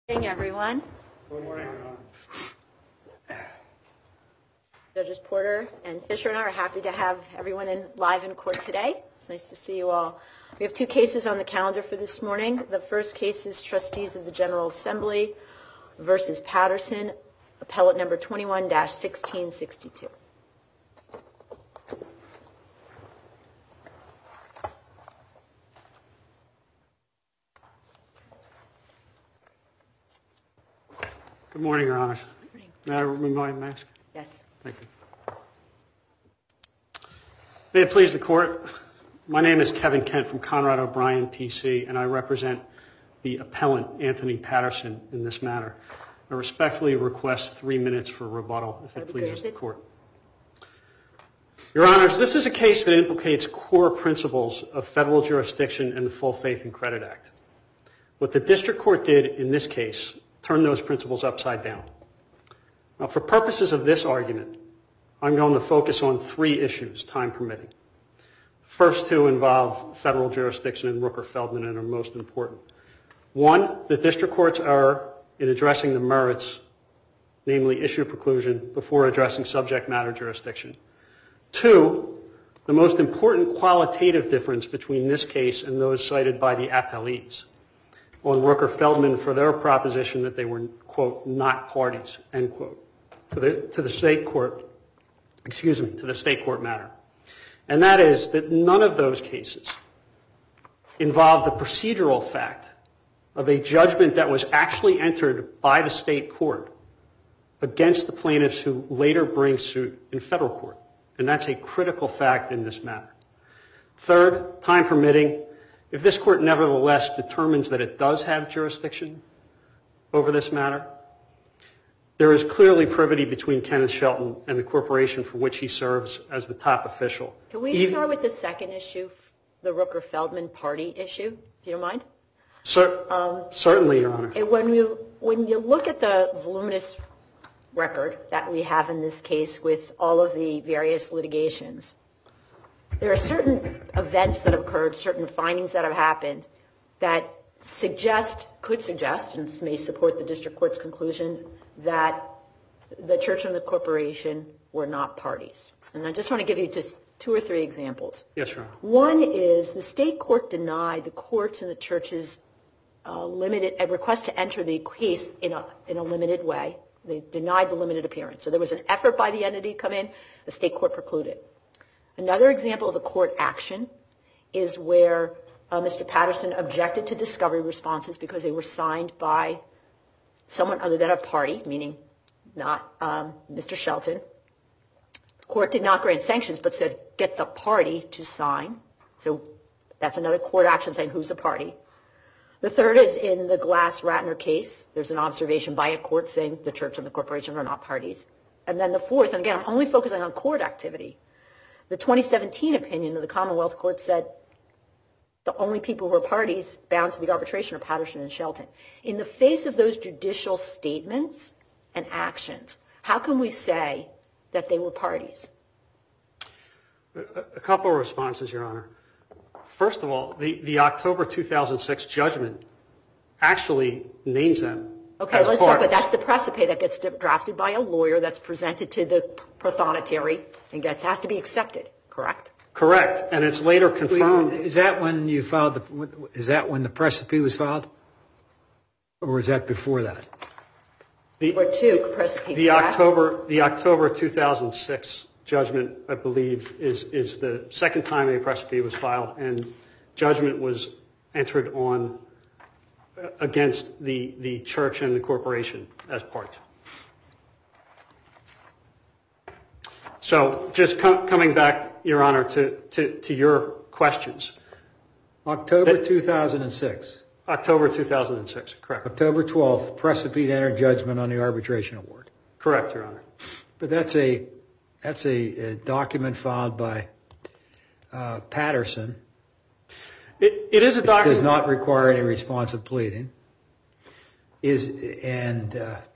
Good morning, everyone. Good morning. Judges Porter and Fisher and I are happy to have everyone live in court today. It's nice to see you all. We have two cases on the calendar for this morning. The first case is Trustees of the General Assembly versus Patterson, appellate number 21-1662. Good morning, Your Honor. May I remove my mask? Yes. Thank you. May it please the Court, my name is Kevin Kent from Conrad O'Brien, PC, and I represent the appellant, Anthony Patterson, in this matter. I respectfully request 3 minutes for rebuttal, if it pleases the Court. Your Honors, this is a case that implicates core principles of federal jurisdiction and the Full Faith and Credit Act. What the District Court did in this case turned those principles upside down. Now, for purposes of this argument, I'm going to focus on three issues, time permitting. First two involve federal jurisdiction and Rooker-Feldman and are most important. One, the District Court's error in addressing the merits, namely issue preclusion, before addressing subject matter jurisdiction. Two, the most important qualitative difference between this case and those cited by the appellees on Rooker-Feldman for their proposition that they were, quote, not parties, end quote, to the state court matter. And that is that none of those cases involve the procedural fact of a judgment that was actually entered by the state court against the plaintiffs who later bring suit in federal court. And that's a critical fact in this matter. Third, time permitting, if this court nevertheless determines that it does have jurisdiction over this matter, there is clearly privity between Kenneth Shelton and the corporation for which he serves as the top official. Can we start with the second issue, the Rooker-Feldman party issue, if you don't mind? Certainly, Your Honor. When you look at the voluminous record that we have in this case with all of the various litigations, there are certain events that have occurred, certain findings that have happened that could suggest, and may support the district court's conclusion, that the church and the corporation were not parties. And I just want to give you just two or three examples. Yes, Your Honor. One is the state court denied the courts and the church's a request to enter the case in a limited way. They denied the limited appearance. So there was an effort by the entity to come in, the state court precluded. Another example of a court action is where Mr. Patterson objected to discovery responses because they were signed by someone other than a party, meaning not Mr. Shelton. The court did not grant sanctions but said get the party to sign. So that's another court action saying who's the party. The third is in the Glass-Ratner case. There's an observation by a court saying the church and the corporation are not parties. And then the fourth, and again, I'm only focusing on court activity. The 2017 opinion of the Commonwealth Court said the only people who are parties bound to the arbitration are Patterson and Shelton. In the face of those judicial statements and actions, how can we say that they were parties? A couple of responses, Your Honor. First of all, the October 2006 judgment actually names them. Okay, let's talk about that's the precipice that gets drafted by a lawyer that's presented to the prothonotary and has to be accepted, correct? Correct, and it's later confirmed. Is that when you filed is that when the precipice was filed? Or was that before that? The October 2006 judgment, I believe, is the second time a precipice was filed, and judgment was entered on against the church and the corporation as parties. So just coming back, Your Honor, to your questions. October 2006. October 2006, correct. October 12th, precipice entered judgment on the arbitration award. Correct, Your Honor. But that's a document filed by Patterson. It is a document. It does not require any responsive pleading. Isn't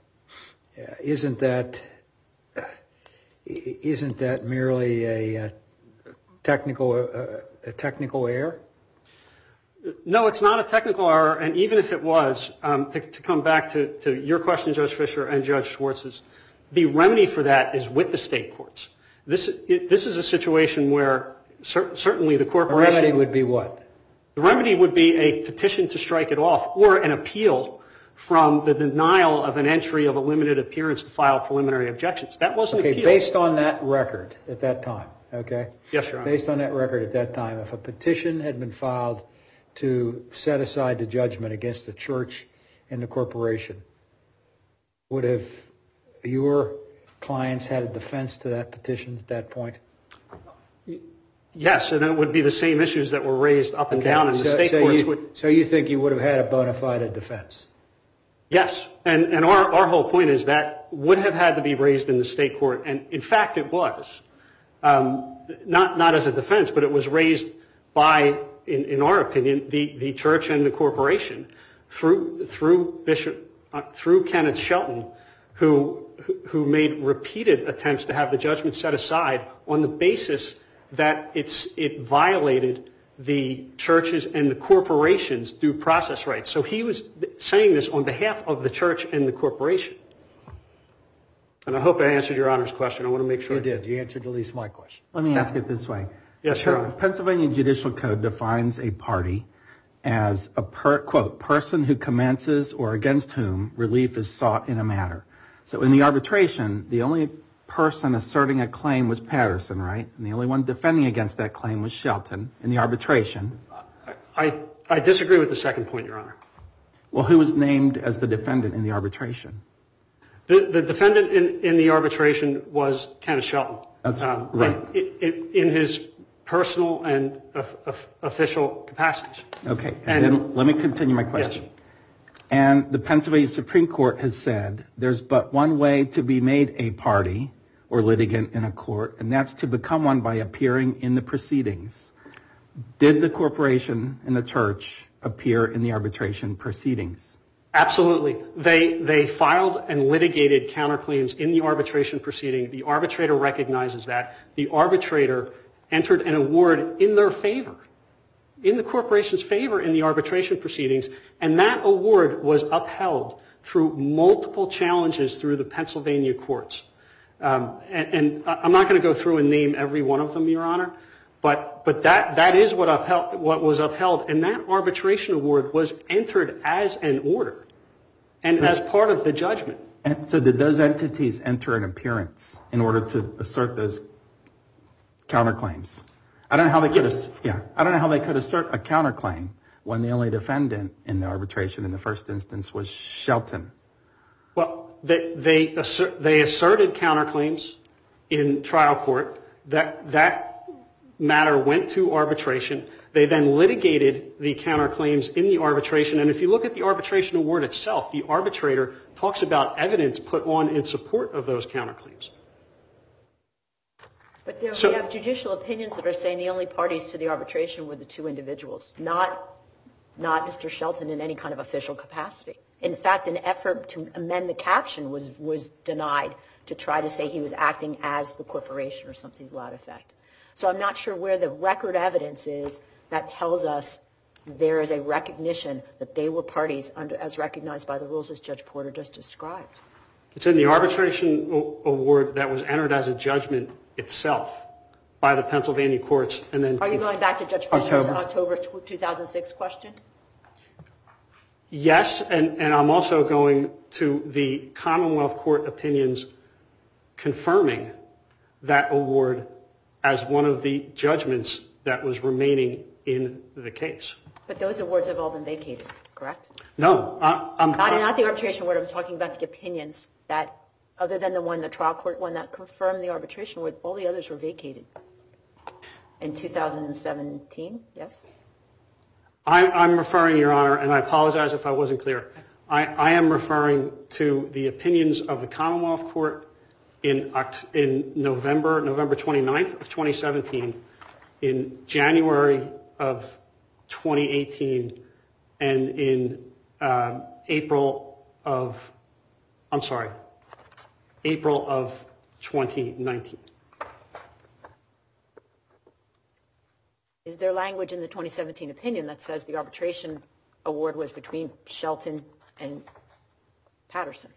that merely a technical error? No, it's not a technical error, and even if it was, to come back to your question, Judge Fischer, and Judge Schwartz's, the remedy for that is with the state courts. This is a situation where certainly the corporation... The remedy would be what? The remedy would be a petition to strike it off or an appeal from the denial of an entry of a limited appearance to file preliminary objections. That wasn't appealed. Okay, based on that record at that time, okay? Yes, Your Honor. Based on that record at that time, if a petition had been filed to set aside the judgment against the church and the corporation, would have your clients had a defense to that petition at that point? Yes, and it would be the same issues that were raised up and down in the state courts. So you think you would have had a bona fide defense? Yes, and our whole point is that would have had to be raised in the state court, and in fact it was. Not as a defense, but it was raised by, in our opinion, the church and the corporation through Kenneth Shelton, who made repeated attempts to have the judgment set aside on the basis that it violated the churches and the corporation's due process rights. So he was saying this on behalf of the church and the corporation. And I hope I answered Your Honor's question. I want to make sure. You did. You answered at least my question. Let me ask it this way. Yes, Your Honor. Pennsylvania Judicial Code defines a party as a, quote, person who commences or against whom relief is sought in a matter. So in the arbitration, the only person asserting a claim was Patterson, right? And the only one defending against that claim was Shelton in the arbitration. I disagree with the second point, Your Honor. Well, who was named as the defendant in the arbitration? The defendant in the arbitration was Kenneth Shelton. That's right. In his personal and official capacities. Okay, and then let me continue my question. Yes. And the Pennsylvania Supreme Court has said there's but one way to be made a party or litigant in a court, and that's to become one by appearing in the proceedings. Did the corporation and the church appear in the arbitration proceedings? Absolutely. They filed and litigated counterclaims in the arbitration proceeding. The arbitrator recognizes that. The arbitrator entered an award in their favor, in the corporation's favor in the arbitration proceedings, and that award was upheld through multiple challenges through the Pennsylvania courts. And I'm not going to go through and name every one of them, Your Honor, but that is what was upheld, and that arbitration award was entered as an order and as part of the judgment. And so did those entities enter an appearance in order to assert those counterclaims? I don't know how they could assert a counterclaim when the only defendant in the arbitration in the first instance was Shelton. Well, they asserted counterclaims in trial court. That matter went to arbitration. They then litigated the counterclaims in the arbitration. And if you look at the arbitration award itself, the arbitrator talks about evidence put on in support of those counterclaims. But we have judicial opinions that are saying the only parties to the arbitration were the two individuals, not Mr. Shelton in any kind of official capacity. In fact, an effort to amend the caption was denied to try to say he was acting as the corporation or something to that effect. So I'm not sure where the record evidence is that tells us there is a recognition that they were parties as recognized by the rules as Judge Porter just described. It's in the arbitration award that was entered as a judgment itself by the Pennsylvania courts. And then are you going back to Judge Fischer's October 2006 question? Yes, and I'm also going to the Commonwealth Court opinions confirming that award as one of the judgments that was remaining in the case. But those awards have all been vacated, correct? No. Not the arbitration award. I'm talking about the opinions that, other than the trial court one that confirmed the arbitration award, all the others were vacated. In 2017, yes? I'm referring, Your Honor, and I apologize if I wasn't clear. I am referring to the opinions of the Commonwealth Court in November 29th of 2017, in January of 2018, and in April of 2019. Is there language in the 2017 opinion that says the arbitration award was between Shelton and Patterson?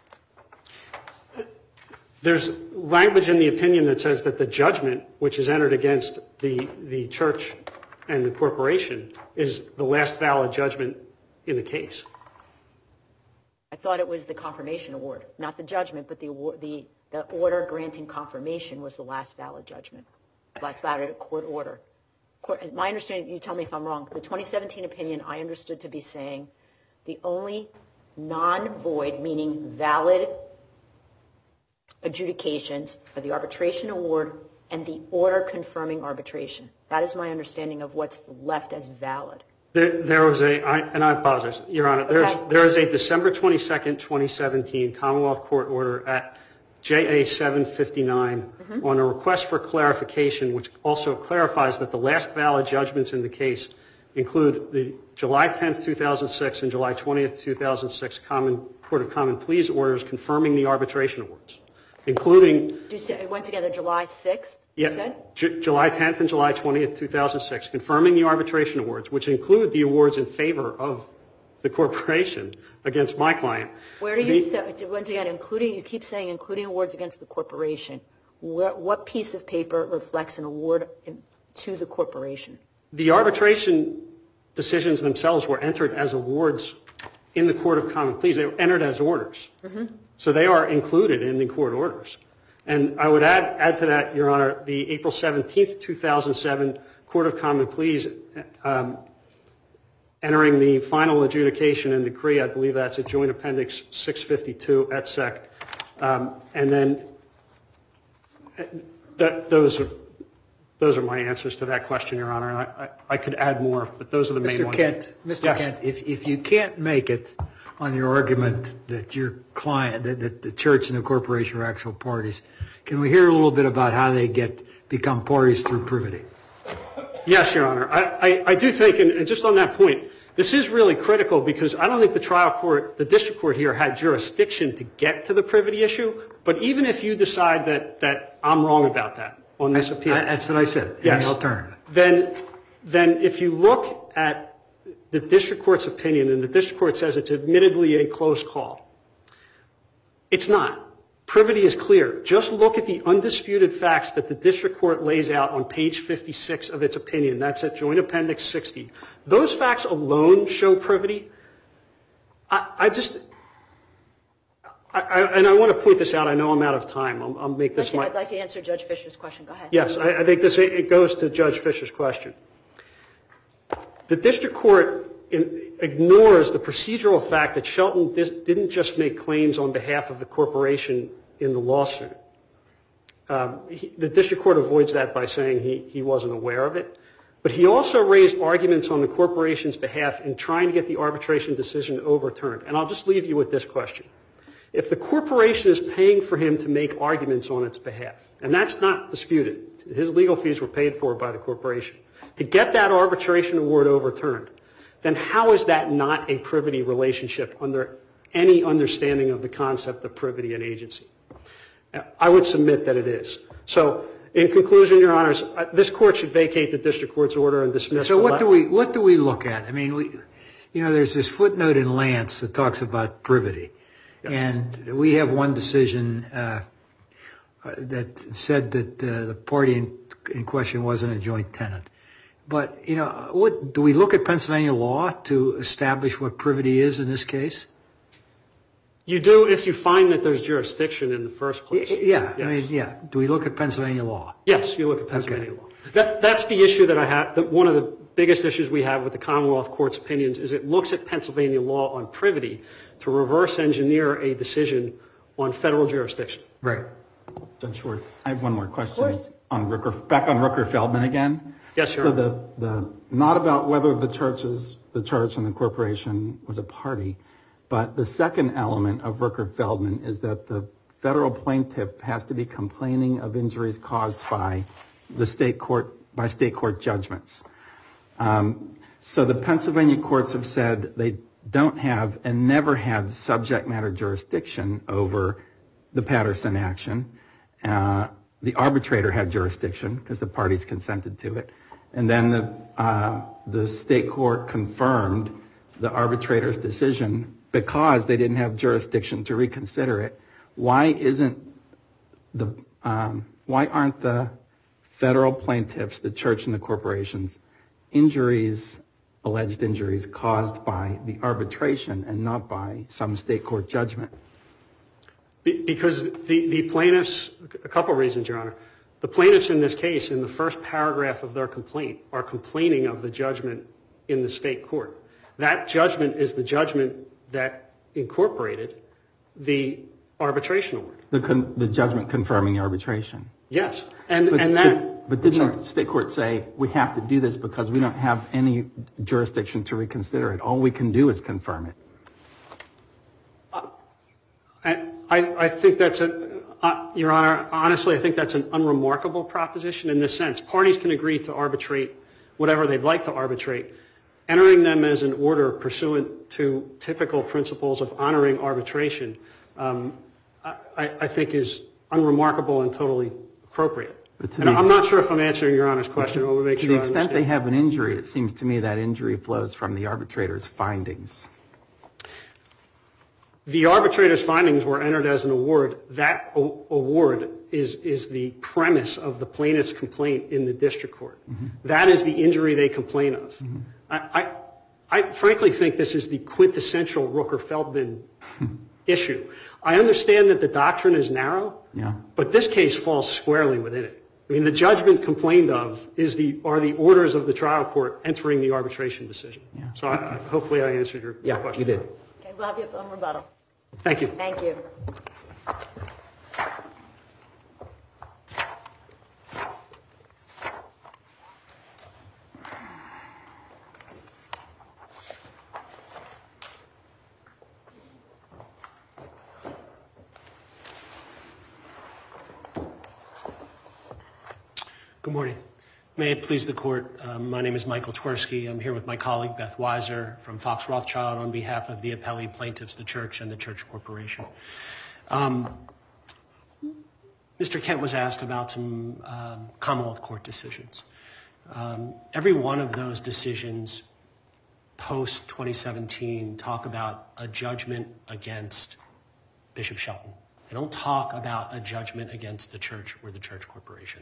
There's language in the opinion that says that the judgment, which is entered against the church and the corporation, is the last valid judgment in the case. I thought it was the confirmation award, not the judgment, but the order granting confirmation was the last valid judgment, last valid court order. My understanding, you tell me if I'm wrong, the 2017 opinion I understood to be saying the only non-void, meaning valid adjudications are the arbitration award and the order confirming arbitration. That is my understanding of what's left as valid. There was and I apologize, Your Honor, there is a December 22nd, 2017 Commonwealth Court order at JA 759 on a request for clarification, which also clarifies that the last valid judgments in the case include the July 10th, 2006 and July 20th, 2006 Court of Common Pleas orders confirming the arbitration awards, including... Do you say, once again, the July 6th, yes, you said? July 10th and July 20th, 2006, confirming the arbitration awards, which include the awards in favor of the corporation against my client. Where do you say, once again, including, you keep saying including awards against the corporation. What piece of paper reflects an award to the corporation? The arbitration decisions themselves were entered as awards in the Court of Common Pleas. They were entered as orders. So they are included in the court orders. And I would add to that, Your Honor, the April 17th, 2007 Court of Common Pleas entering the final adjudication and decree. I believe that's at Joint Appendix 652 et sec. And then those are my answers to that question, Your Honor. I could add more, but those are the main ones. Mr. Kent, if you can't make it on your argument that your client, that the church and the corporation are actual parties, can we hear a little bit about how they become parties through privity? Yes, Your Honor. I do think, and just on that point, this is really critical because I don't think the trial court, the district court here, had jurisdiction to get to the privity issue. But even if you decide that I'm wrong about that on this appeal. That's what I said. Yes. The alternative. Then if you look at the district court's opinion, and the district court says it's admittedly a close call, it's not. Privity is clear. Just look at the undisputed facts that the district court lays out on page 56 of its opinion. That's at Joint Appendix 60. Those facts alone show privity. And I want to point this out. I know I'm out of time. I'll make this I'd like to answer Judge Fisher's question. Go ahead. Yes, I think it goes to Judge Fisher's question. The district court ignores the procedural fact that Shelton didn't just make claims on behalf of the corporation in the lawsuit. The district court avoids that by saying he wasn't aware of it. But he also raised arguments on the corporation's behalf in trying to get the arbitration decision overturned. And I'll just leave you with this question. If the corporation is paying for him to make arguments on its behalf, and that's not disputed, his legal fees were paid for by the corporation, to get that arbitration award overturned, then how is that not a privity relationship under any understanding of the concept of privity and agency? I would submit that it is. So in conclusion, Your Honors, this court should vacate the district court's order and dismiss. So what do we look at? I mean, there's this footnote in Lance that talks about privity. Yes. And we have one decision that said that the party in question wasn't a joint tenant. But, do we look at Pennsylvania law to establish what privity is in this case? You do if you find that there's jurisdiction in the first place. Yeah. Yes. I mean, yeah. Do we look at Pennsylvania law? Yes, you look at Pennsylvania law. That's the issue that I have. One of the biggest issues we have with the Commonwealth Court's opinions is it looks at Pennsylvania law on privity to reverse engineer a decision on federal jurisdiction. Right. Judge Schwartz, I have one more question. Of course. Back on Rooker-Feldman again. Yes, Your Honor. So the not about whether the church and the corporation was a party, but the second element of Rooker-Feldman is that the federal plaintiff has to be complaining of injuries caused by state court judgments. So the Pennsylvania courts have said they don't have and never had subject matter jurisdiction over the Patterson action. The arbitrator had jurisdiction because the parties consented to it. and then the state court confirmed the arbitrator's decision because they didn't have jurisdiction to reconsider it. Why aren't the federal plaintiffs, the church and the corporations, alleged injuries caused by the arbitration and not by some state court judgment? Because the plaintiffs, a couple of reasons, Your Honor. The plaintiffs in this case, in the first paragraph of their complaint, are complaining of the judgment in the state court. That judgment is the judgment that incorporated the arbitration award. The judgment confirming arbitration. Yes. But didn't the state court say we have to do this because we don't have any jurisdiction to reconsider it? All we can do is confirm it. I think that's Your Honor, honestly, I think that's an unremarkable proposition in this sense. Parties can agree to arbitrate whatever they'd like to arbitrate. Entering them as an order pursuant to typical principles of honoring arbitration, I think is unremarkable and totally appropriate. And I'm not sure if I'm answering Your Honor's question. To the extent they have an injury, it seems to me that injury flows from the arbitrator's findings. The arbitrator's findings were entered as an award. That award is the premise of the plaintiff's complaint in the district court. Mm-hmm. That is the injury they complain of. Mm-hmm. I frankly think this is the quintessential Rooker-Feldman issue. I understand that the doctrine is narrow, but this case falls squarely within it. I mean, the judgment complained of are the orders of the trial court entering the arbitration decision. Yeah. So hopefully I answered your question. Yeah, you did. Okay, we'll have you on rebuttal. Thank you. Thank you. Good morning. May it please the court, my name is Michael Twersky. I'm here with my colleague Beth Weiser from Fox Rothschild on behalf of the appellee plaintiffs, the church and the church corporation. Mr. Kent was asked about some Commonwealth Court decisions. Every one of those decisions post-2017 talk about a judgment against Bishop Shelton. They don't talk about a judgment against the church or the church corporation.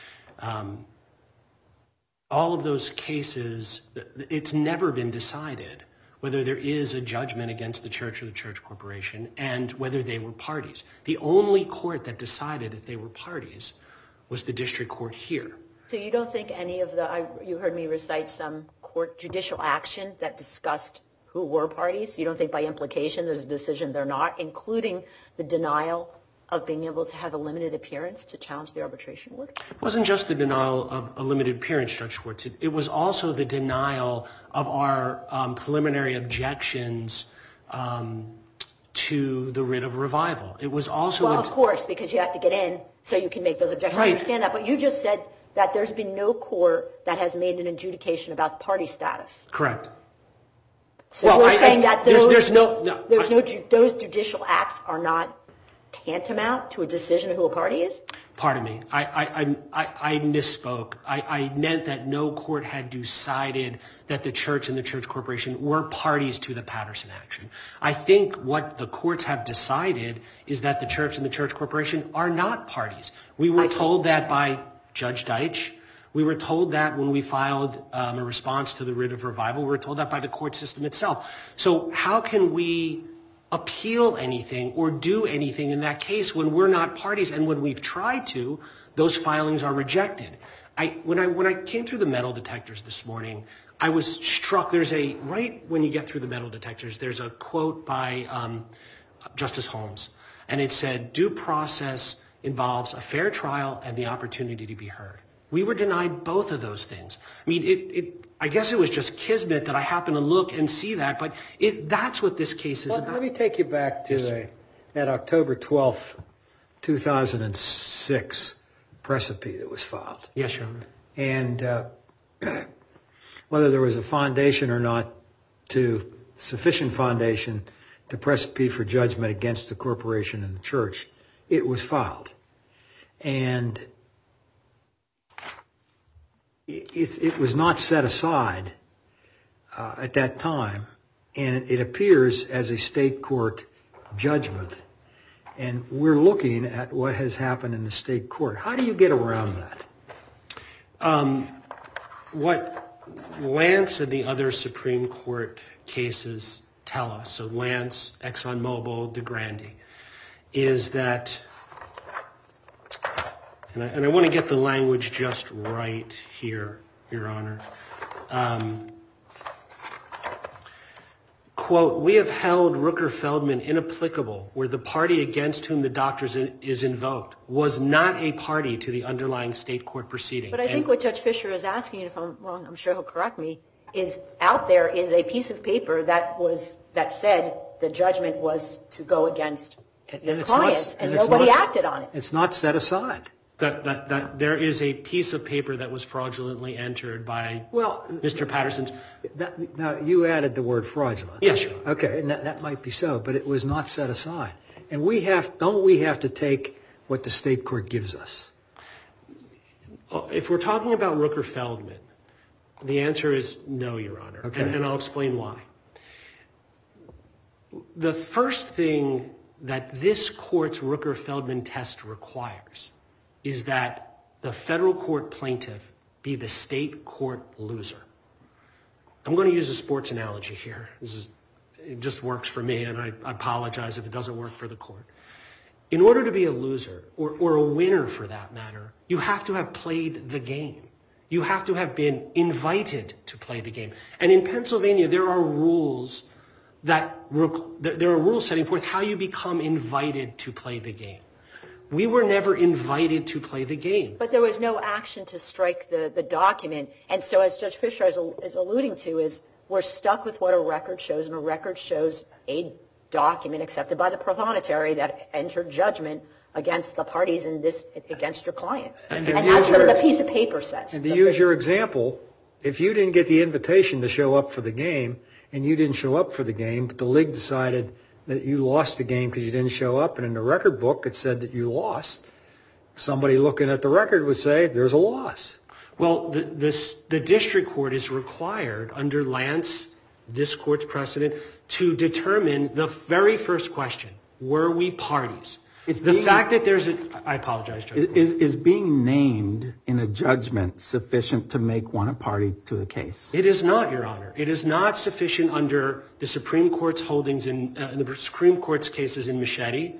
All of those cases, it's never been decided whether there is a judgment against the church or the church corporation and whether they were parties. The only court that decided if they were parties was the district court here. So you don't think any of you heard me recite some court judicial action that discussed who were parties? You don't think by implication there's a decision they're not, including the denial of being able to have a limited appearance to challenge the arbitration award? It wasn't just the denial of a limited appearance, Judge Schwartz. It was also the denial of our preliminary objections to the writ of revival. It was also... Well, of course, because you have to get in so you can make those objections. Right. I understand that, but you just said that there's been no court that has made an adjudication about party status. Correct. So you're saying that those judicial acts are not tantamount to a decision of who a party is? Pardon me. I misspoke. I meant that no court had decided that the church and the church corporation were parties to the Patterson action. I think what the courts have decided is that the church and the church corporation are not parties. We were told that by Judge Deitch. We were told that when we filed a response to the writ of revival. We were told that by the court system itself. So how can we appeal anything or do anything in that case when we're not parties, and when we've tried to, those filings are rejected? When I came through the metal detectors this morning, I was struck. Right when you get through the metal detectors, there's a quote by Justice Holmes, and it said, "Due process involves a fair trial and the opportunity to be heard." We were denied both of those things. I mean, I guess it was just kismet that I happened to look and see that, but that's what this case is about. Let me take you back to that October 12th, 2006 precipice that was filed. Yes, Your Honor. And whether there was a foundation or not, sufficient foundation to precipice for judgment against the corporation and the church, it was filed. And it was not set aside at that time, and it appears as a state court judgment. And we're looking at what has happened in the state court. How do you get around that? What Lance and the other Supreme Court cases tell us, so Lance, ExxonMobil, DeGrande, is that, and I want to get the language just right here, Your Honor. Quote, we have held Rooker-Feldman inapplicable where the party against whom the doctrine is invoked was not a party to the underlying state court proceeding. But I think what Judge Fischer is asking, if I'm wrong, I'm sure he'll correct me, is out there is a piece of paper that said the judgment was to go against your clients, and nobody acted on it. It's not set aside. That there is a piece of paper that was fraudulently entered by Mr. Patterson's. Now, you added the word fraudulent. Yes, Your Honor. Okay, and that might be so, but it was not set aside. And don't we have to take what the state court gives us? If we're talking about Rooker-Feldman, the answer is no, Your Honor, okay. And I'll explain why. The first thing that this court's Rooker-Feldman test requires is that the federal court plaintiff be the state court loser. I'm going to use a sports analogy here. It just works for me, and I apologize if it doesn't work for the court. In order to be a loser, or a winner for that matter, you have to have played the game. You have to have been invited to play the game. And in Pennsylvania, there are rules setting forth how you become invited to play the game. We were never invited to play the game. But there was no action to strike the document. And so as Judge Fischer is alluding to, is we're stuck with what a record shows, and a record shows a document accepted by the prothonotary that entered judgment against the parties in this, against your clients. And that's what the piece of paper says. And to use your example, if you didn't get the invitation to show up for the game, and you didn't show up for the game, but the league decided that you lost the game because you didn't show up, and in the record book it said that you lost, somebody looking at the record would say there's a loss. Well, the district court is required under Lance, this court's precedent, to determine the very first question: were we parties? I apologize, Judge. Is being named in a judgment sufficient to make one a party to the case? It is not, Your Honor. It is not sufficient under the Supreme Court's holdings in the Supreme Court's cases in Machete.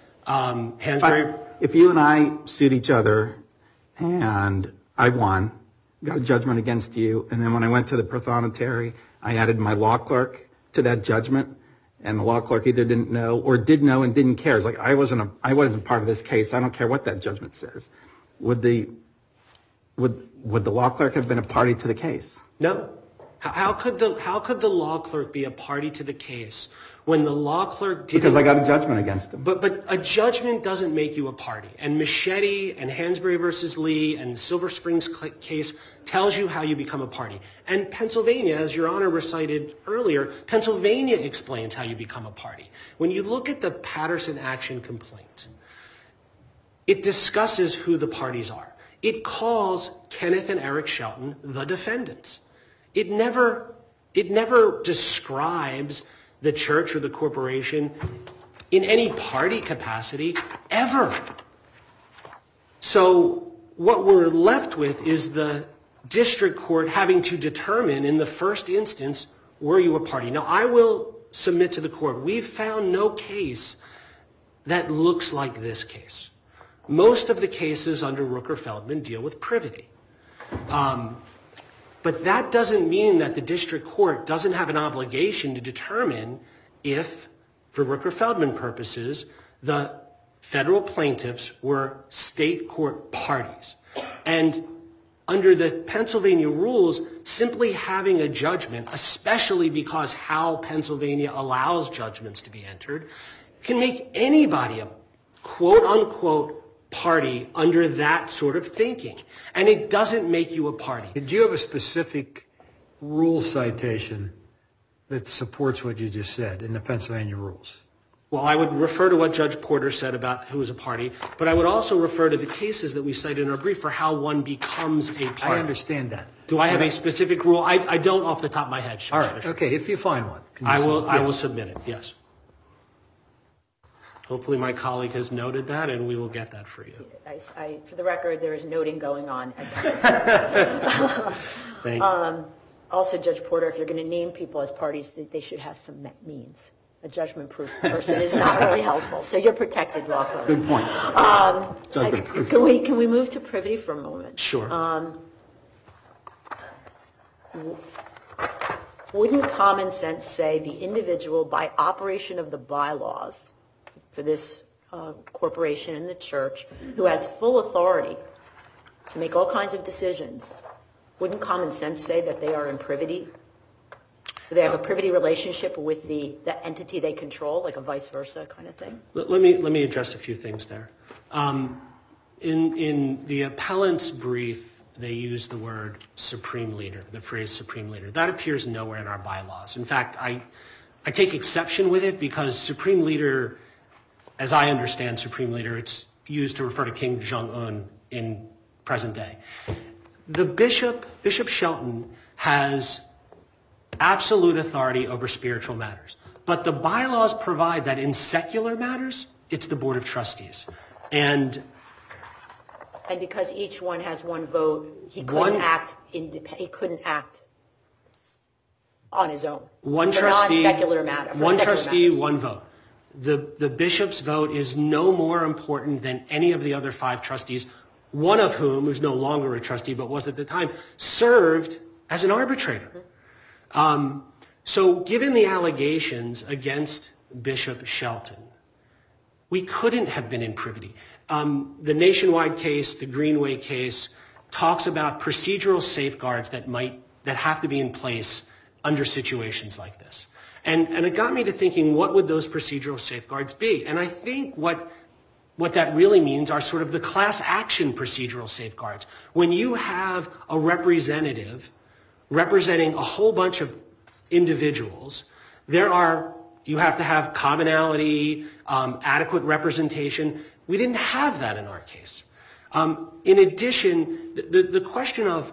If you and I sued each other and I won, got a judgment against you, and then when I went to the prothonotary, I added my law clerk to that judgment, and the law clerk either didn't know or did know and didn't care. It's like I wasn't part of this case. I don't care what that judgment says. Would the law clerk have been a party to the case? No. How could the law clerk be a party to the case when the law clerk didn't? Because I got a judgment against him. But a judgment doesn't make you a party. And Machete and Hansberry versus Lee and Silver Springs case tells you how you become a party. And Pennsylvania, as Your Honor recited earlier, Pennsylvania explains how you become a party. When you look at the Patterson action complaint, it discusses who the parties are. It calls Kenneth and Eric Shelton the defendants. It never describes the church or the corporation in any party capacity ever. So what we're left with is the district court having to determine in the first instance, were you a party? Now, I will submit to the court, we've found no case that looks like this case. Most of the cases under Rooker-Feldman deal with privity. But that doesn't mean that the district court doesn't have an obligation to determine if, for Rooker-Feldman purposes, the federal plaintiffs were state court parties. And under the Pennsylvania rules, simply having a judgment, especially because how Pennsylvania allows judgments to be entered, can make anybody a quote-unquote party under that sort of thinking. And it doesn't make you a party. Did you have a specific rule citation that supports what you just said in the Pennsylvania rules? Well, I would refer to what Judge Porter said about who is a party, but I would also refer to the cases that we cited in our brief for how one becomes a party. I understand that. Do I have a specific rule? I don't off the top of my head. All right. Okay. If you find one, I will submit it. Yes. Hopefully my colleague has noted that, and we will get that for you. For the record, there is noting going on. Thank you. Also, Judge Porter, if you're going to name people as parties, they should have some means. A judgment-proof person is not really helpful. So you're protected, law firm. Good point. Can we move to privity for a moment? Sure. Wouldn't common sense say the individual, by operation of the bylaws for this corporation and the church, who has full authority to make all kinds of decisions, wouldn't common sense say that they are in privity? Do they have a privity relationship with the entity they control, like a vice versa kind of thing? Let me address a few things there. In the appellant's brief, they use the word supreme leader, the phrase supreme leader. That appears nowhere in our bylaws. In fact, I take exception with it because supreme leader, as I understand supreme leader, it's used to refer to King Jong-un in present day. The Bishop Shelton, has absolute authority over spiritual matters. But the bylaws provide that in secular matters, it's the Board of Trustees. And because each one has one vote, he couldn't act on his own. One trustee, non-secular matter. One trustee, one vote. The bishop's vote is no more important than any of the other 5 trustees, one of whom, who's no longer a trustee but was at the time, served as an arbitrator. So given the allegations against Bishop Shelton, we couldn't have been in privity. The Nationwide case, the Greenway case, talks about procedural safeguards that have to be in place under situations like this. And it got me to thinking, what would those procedural safeguards be? And I think what that really means are sort of the class action procedural safeguards. When you have a representative representing a whole bunch of individuals, you have to have commonality, adequate representation. We didn't have that in our case. In addition, the question of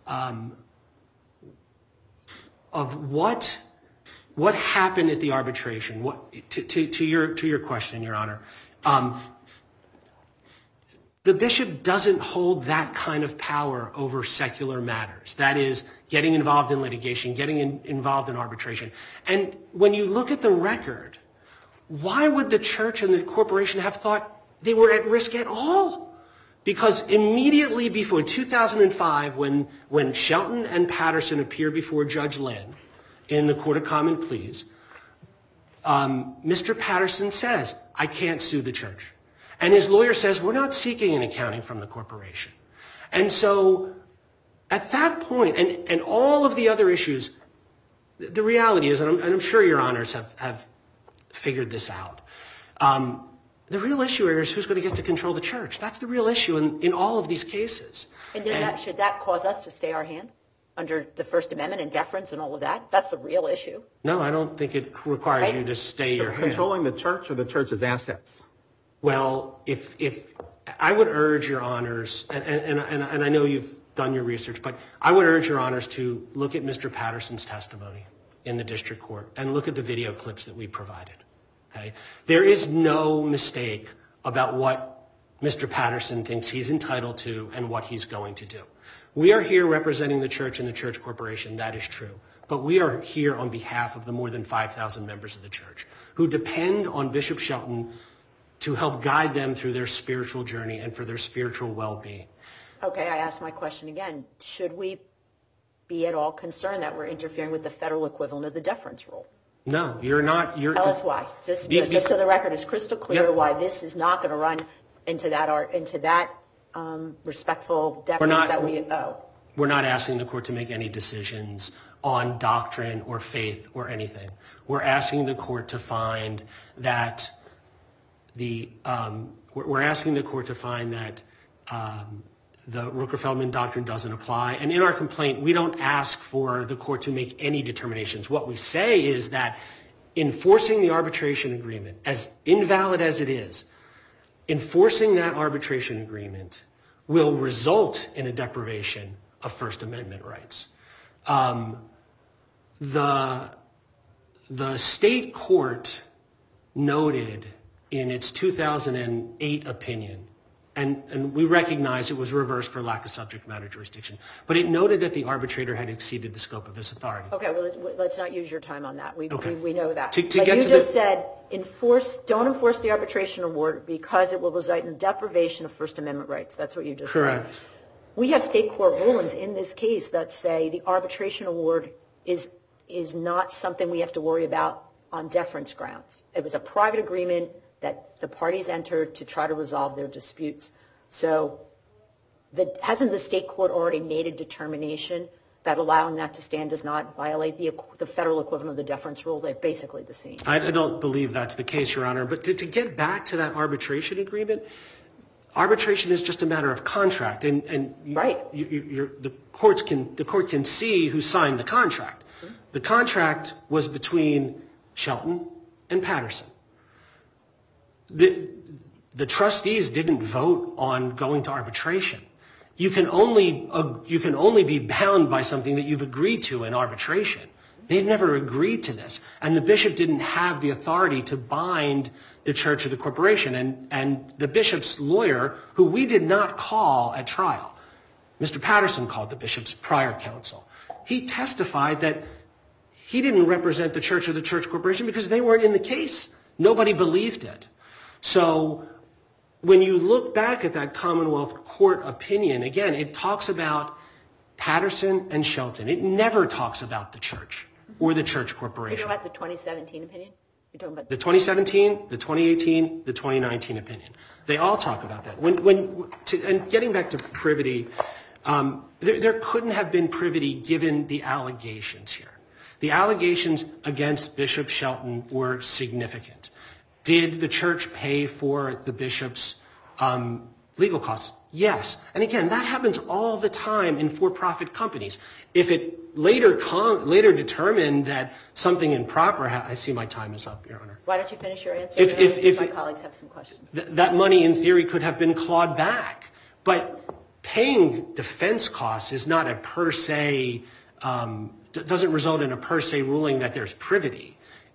what happened at the arbitration, to your question, Your Honor, the bishop doesn't hold that kind of power over secular matters. That is, getting involved in litigation, getting involved in arbitration. And when you look at the record, why would the church and the corporation have thought they were at risk at all? Because immediately before 2005, when Shelton and Patterson appeared before Judge Lynn in the Court of Common Pleas, Mr. Patterson says, I can't sue the church. And his lawyer says, we're not seeking an accounting from the corporation. And so at that point, and all of the other issues, the reality is, and I'm sure Your Honors have figured this out, the real issue here is who's going to get to control the church. That's the real issue in all of these cases. And should that cause us to stay our hand under the First Amendment and deference and all of that? That's the real issue. No, I don't think it requires you to stay your hand. Controlling the church or the church's assets? Well, if I would urge Your Honors, and I know you've done your research, but I would urge Your Honors to look at Mr. Patterson's testimony in the district court and look at the video clips that we provided. Okay? There is no mistake about what Mr. Patterson thinks he's entitled to and what he's going to do. We are here representing the church and the church corporation. That is true. But we are here on behalf of the more than 5,000 members of the church who depend on Bishop Shelton to help guide them through their spiritual journey and for their spiritual well-being. Okay, I ask my question again. Should we be at all concerned that we're interfering with the federal equivalent of the deference rule? No, you're not. Tell us why. Just so the record is crystal clear, why this is not going to run into that respectful deference that we owe. We're not asking the court to make any decisions on doctrine or faith or anything. We're asking the court to find that the Rooker-Feldman doctrine doesn't apply. And in our complaint, we don't ask for the court to make any determinations. What we say is that enforcing the arbitration agreement, as invalid as it is, enforcing that arbitration agreement will result in a deprivation of First Amendment rights. The state court noted in its 2008 opinion, and we recognize it was reversed for lack of subject matter jurisdiction, but it noted that the arbitrator had exceeded the scope of his authority. Okay, well, let's not use your time on that. We know that. But you just said don't enforce the arbitration award because it will result in deprivation of First Amendment rights. That's what you just said. Correct. We have state court rulings in this case that say the arbitration award is not something we have to worry about on deference grounds. It was a private agreement that the parties entered to try to resolve their disputes. So hasn't the state court already made a determination that allowing that to stand does not violate the federal equivalent of the deference rule? They're basically the same. I don't believe that's the case, Your Honor. But to get back to that arbitration agreement, arbitration is just a matter of contract, and right. The court can see who signed the contract. Mm-hmm. The contract was between Shelton and Patterson. The trustees didn't vote on going to arbitration. You can only be bound by something that you've agreed to in arbitration. They've never agreed to this, and the bishop didn't have the authority to bind the church or the corporation. And the bishop's lawyer, who we did not call at trial, Mr. Patterson called the bishop's prior counsel. He testified that he didn't represent the church or the church corporation because they weren't in the case. Nobody believed it. So when you look back at that Commonwealth Court opinion, again, it talks about Patterson and Shelton. It never talks about the church or the church corporation. You're talking about the 2017 opinion? You're talking about the 2017, the 2018, the 2019 opinion. They all talk about that. And getting back to privity, there couldn't have been privity given the allegations here. The allegations against Bishop Shelton were significant. Did the church pay for the bishop's legal costs? Yes. And again, that happens all the time in for-profit companies. If it later determined that something improper, I see my time is up, Your Honor. Why don't you finish your answer? If my colleagues have some questions. That money, in theory, could have been clawed back. But paying defense costs is not a per se, doesn't result in a per se ruling that there's privity.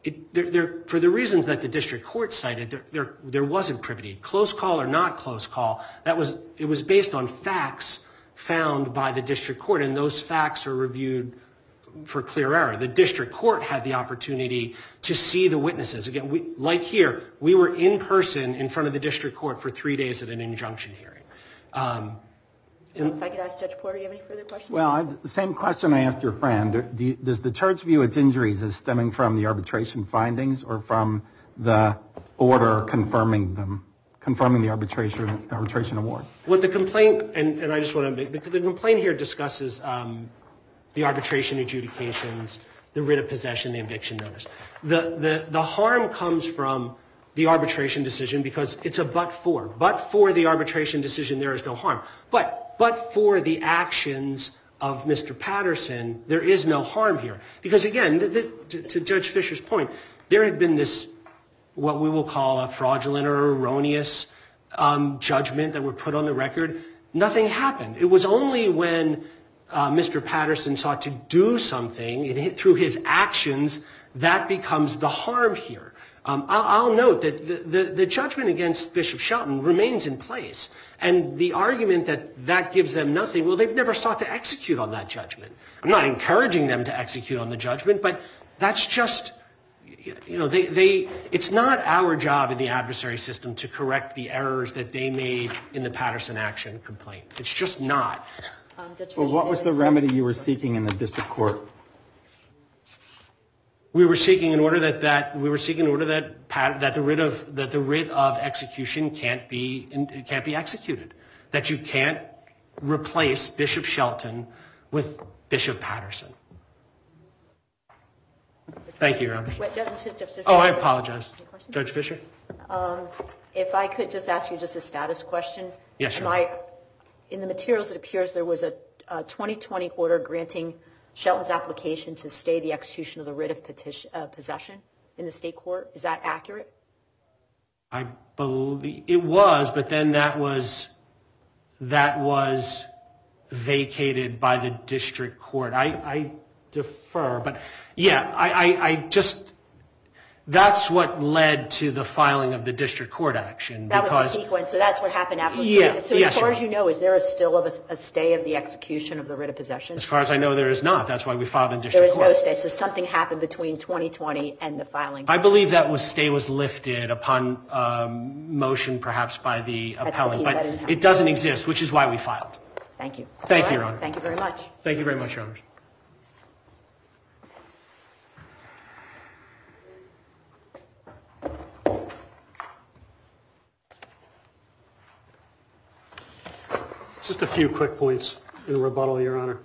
For the reasons that the district court cited, there wasn't privity. Close call or not close call, it was based on facts found by the district court, and those facts are reviewed for clear error. The district court had the opportunity to see the witnesses. Again, like here, we were in person in front of the district court for 3 days at an injunction hearing. If I could ask Judge Porter, do you have any further questions? Well, the same question I asked your friend. Does the church view its injuries as stemming from the arbitration findings or from the order confirming the arbitration award? What the complaint, and I just want to make, the complaint here discusses the arbitration adjudications, the writ of possession, the eviction notice. The harm comes from the arbitration decision because it's a but for. But for the arbitration decision, there is no harm. But for the actions of Mr. Patterson, there is no harm here. Because again, to Judge Fisher's point, there had been this, what we will call a fraudulent or erroneous judgment that were put on the record. Nothing happened. It was only when Mr. Patterson sought to do something through his actions that becomes the harm here. I'll note that the judgment against Bishop Shelton remains in place. And the argument that gives them nothing, well, they've never sought to execute on that judgment. I'm not encouraging them to execute on the judgment, but that's just, it's not our job in the adversary system to correct the errors that they made in the Patterson action complaint. It's just not. Well, what was the remedy you were seeking in the district court? We were seeking an order that the writ of execution can't be executed. That you can't replace Bishop Shelton with Bishop Patterson. Thank you, Your Honor. I apologize. Judge Fisher? If I could just ask you just a status question. Yes, Your Honor. In the materials, it appears there was a 2020 order granting Shelton's application to stay the execution of the writ of possession. in the state court. Is that accurate? I believe it was, but then that was vacated by the district court. I defer, but yeah, I just, that's what led to the filing of the district court action. That was the sequence, so that's what happened after. Yeah. So as far as you know, is there still a stay of the execution of the writ of possession? As far as I know, there is not. That's why we filed in district court. There is no stay, so something happened between 2020 and the filing. I believe that stay was lifted upon motion perhaps by the appellant, but it doesn't exist, which is why we filed. Thank you. Thank you, Your Honor. Thank you very much. Thank you very much, Your Honor. Just a few quick points in rebuttal, Your Honor.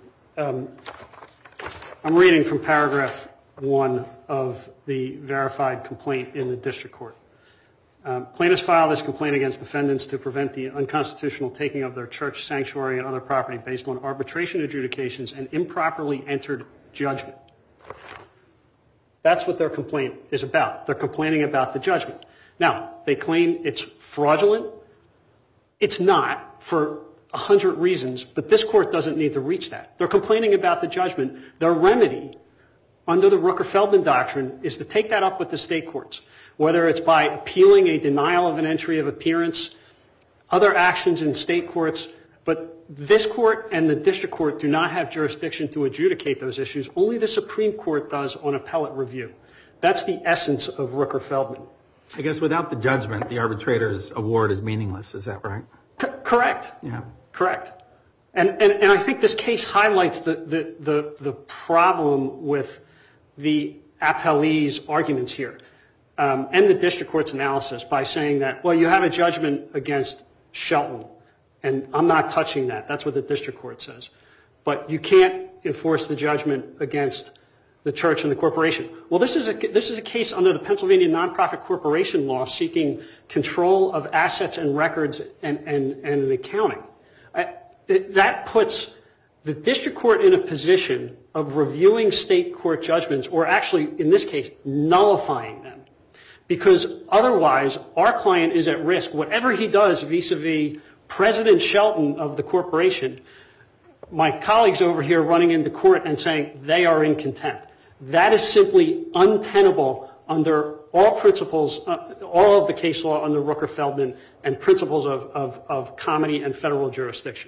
I'm reading from paragraph 1 of the verified complaint in the district court. Plaintiffs filed this complaint against defendants to prevent the unconstitutional taking of their church, sanctuary, and other property based on arbitration adjudications and improperly entered judgment. That's what their complaint is about. They're complaining about the judgment. Now, they claim it's fraudulent. It's not, for 100 reasons, but this court doesn't need to reach that. They're complaining about the judgment. Their remedy under the Rooker-Feldman doctrine is to take that up with the state courts, whether it's by appealing a denial of an entry of appearance, other actions in state courts, but this court and the district court do not have jurisdiction to adjudicate those issues. Only the Supreme Court does on appellate review. That's the essence of Rooker-Feldman. I guess without the judgment, the arbitrator's award is meaningless. Is that right? Correct. Yeah. Correct. And I think this case highlights the problem with the appellee's arguments here and the district court's analysis by saying that, well, you have a judgment against Shelton, and I'm not touching that. That's what the district court says. But you can't enforce the judgment against the church and the corporation. Well, this is a case under the Pennsylvania Nonprofit Corporation Law seeking control of assets and records and an accounting. That puts the district court in a position of reviewing state court judgments, or actually, in this case, nullifying them. Because otherwise, our client is at risk. Whatever he does vis-a-vis President Shelton of the corporation, my colleagues over here running into court and saying they are in contempt. That is simply untenable under all principles, all of the case law under Rooker-Feldman and principles of comity and federal jurisdiction.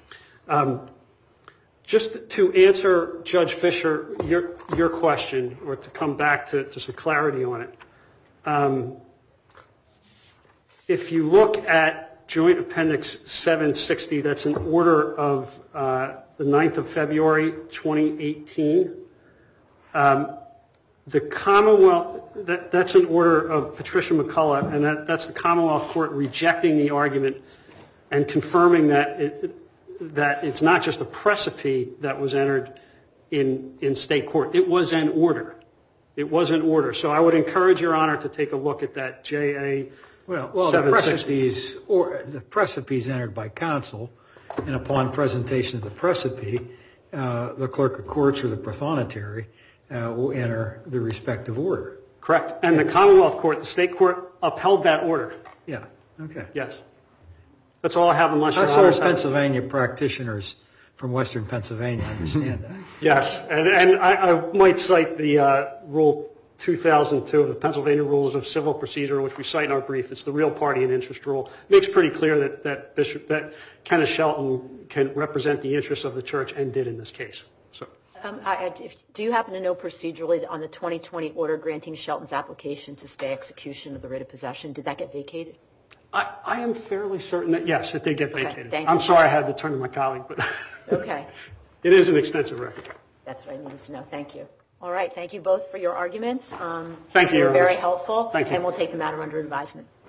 Just to answer Judge Fisher, your question, or to come back to some clarity on it, if you look at Joint Appendix 760, that's an order of the 9th of February, 2018. The Commonwealth, that's an order of Patricia McCullough, and that's the Commonwealth Court rejecting the argument and confirming that it's not just a precipice that was entered in state court. It was an order. It was an order. So I would encourage Your Honor to take a look at that JA 760. The precipice entered by counsel, and upon presentation of the precipice, the clerk of courts or the prothonotary will enter the respective order. Correct. And the Commonwealth Court, the state court, upheld that order. Yeah. Okay. Yes. That's all I have unless Your That's Honor. all Pennsylvania practitioners from Western Pennsylvania understand that. Yes. And I might cite the Rule 2002 of the Pennsylvania Rules of Civil Procedure, which we cite in our brief. It's the real party and interest rule. It makes pretty clear that Kenneth Shelton can represent the interests of the church and did in this case. So. Do you happen to know procedurally on the 2020 order granting Shelton's application to stay execution of the writ of possession, did that get vacated? I am fairly certain that, yes, it did get vacated. Thank you. I'm sorry I had to turn to my colleague, but okay. It is an extensive record. That's what I needed to know. Thank you. All right. Thank you both for your arguments. Thank you, They Your were very Honor. helpful. Thank you. And we'll take the matter under advisement.